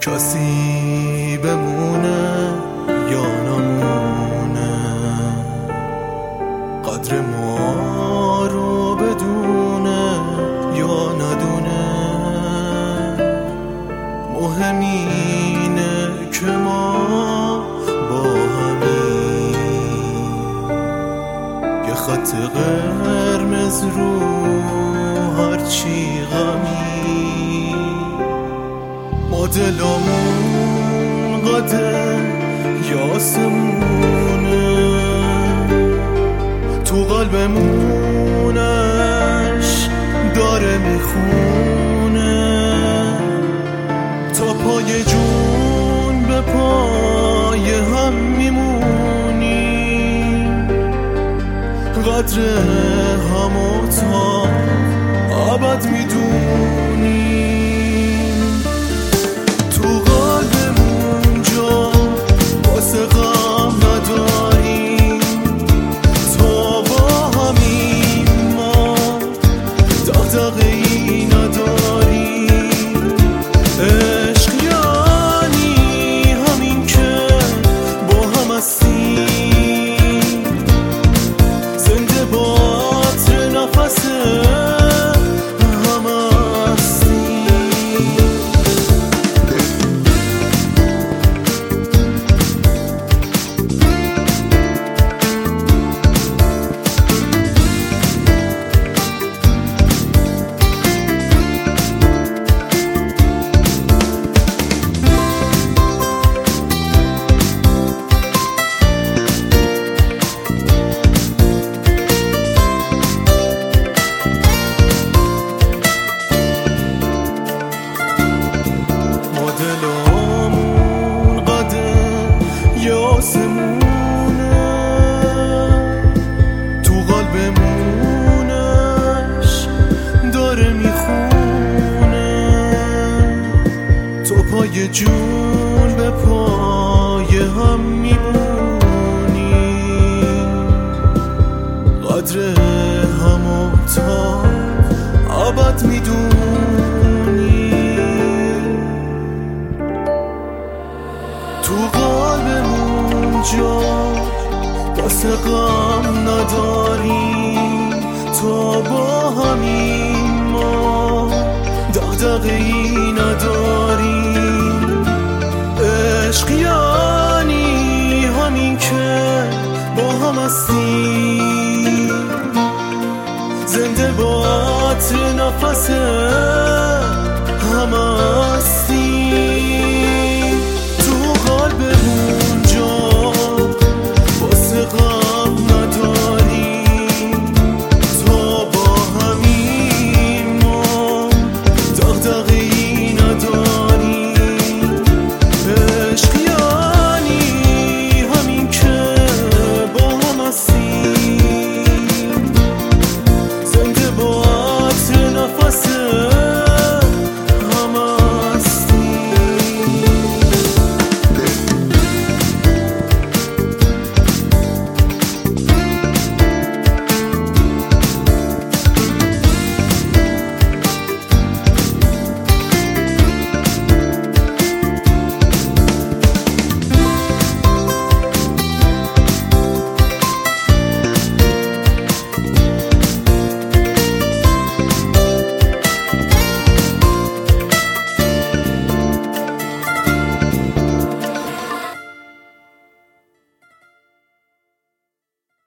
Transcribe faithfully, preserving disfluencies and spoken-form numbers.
کسی بمونه یا نمونه، قدر ما رو بدونه یا ندونه. مهم اینه که ما با همیم یه خط قرمز رو هرچی غمی، ما دلمون قده یاسمونه، تو قلبمونش داره میخونه، تا پای جون به پای هم میمونیم، قدر همو تا ابد میدونیم. تو قلبمون جا واسه غم نداریم، تا با همین ما دغدغه‌ای نداریم. عشق یعنی همین که با هم هستیم، زنده با عطر نفس هم هستیم. دلمون قده یاسمونه، تو قلبمونش داره میخونه، تو پای جون به پای هم میمونیم، قدر همو تا ابد میدونیم. تو قلبمون جا واسه غم نداریم، تا با همین ما دغدغه‌ای نداریم. عشق یعنی همین که با هم هستیم، زنده با عطر نفس هم هستیم.